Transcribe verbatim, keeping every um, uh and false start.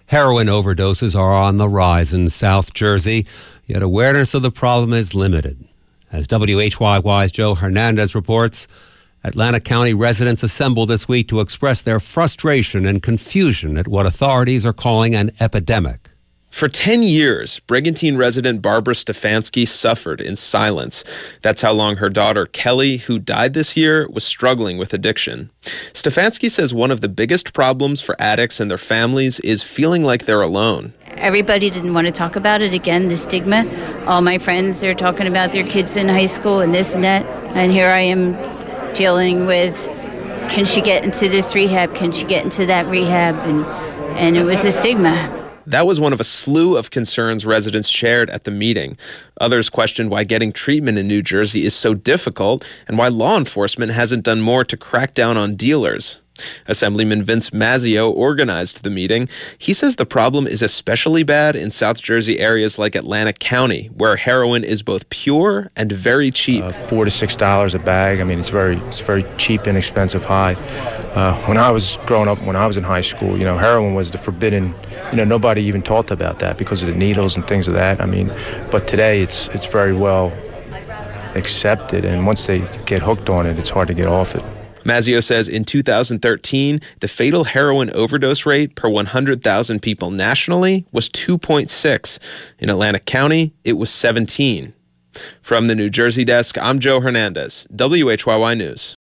Heroin overdoses are on the rise in South Jersey, yet awareness of the problem is limited. As W H Y Y's Joe Hernandez reports, Atlantic County residents assembled this week to express their frustration and confusion at what authorities are calling an epidemic. For ten years, Brigantine resident Barbara Stefanski suffered in silence. That's how long her daughter, Kelly, who died this year, was struggling with addiction. Stefanski says one of the biggest problems for addicts and their families is feeling like they're alone. Everybody didn't want to talk about it. Again, the stigma. All my friends, they're talking about their kids in high school and this and that. And here I am dealing with, can she get into this rehab? Can she get into that rehab? And, and it was a stigma. That was one of a slew of concerns residents shared at the meeting. Others questioned why getting treatment in New Jersey is so difficult and why law enforcement hasn't done more to crack down on dealers. Assemblyman Vince Mazzeo organized the meeting. He says the problem is especially bad in South Jersey areas like Atlantic County, where heroin is both pure and very cheap. Uh, four to six dollars a bag. I mean, it's very, it's very cheap, inexpensive high. Uh, when I was growing up, when I was in high school, you know, heroin was the forbidden. You know, nobody even talked about that because of the needles and things of that. I mean, but today it's it's very well accepted, and once they get hooked on it, it's hard to get off it. Mazzeo says in two thousand thirteen, the fatal heroin overdose rate per one hundred thousand people nationally was two point six. In Atlantic County, it was seventeen. From the New Jersey desk, I'm Joe Hernandez, W H Y Y News.